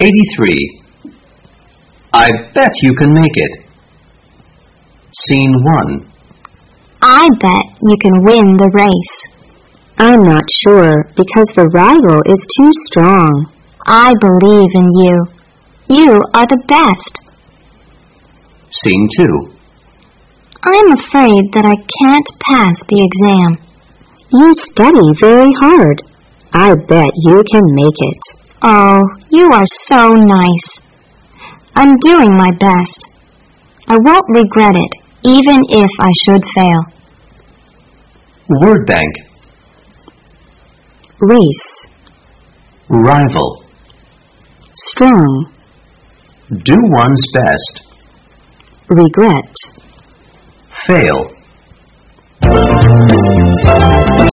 83. I bet you can make it. Scene 1. I bet you can win the race. I'm not sure because the rival is too strong. I believe in you. You are the best. Scene 2. I'm afraid that I can't pass the exam. You study very hard. I bet you can make it. Oh, you are so nice. I'm doing my best. I won't regret it, even if I should fail. Word bank. Race. Rival. Strong. Do one's best. Regret. Fail.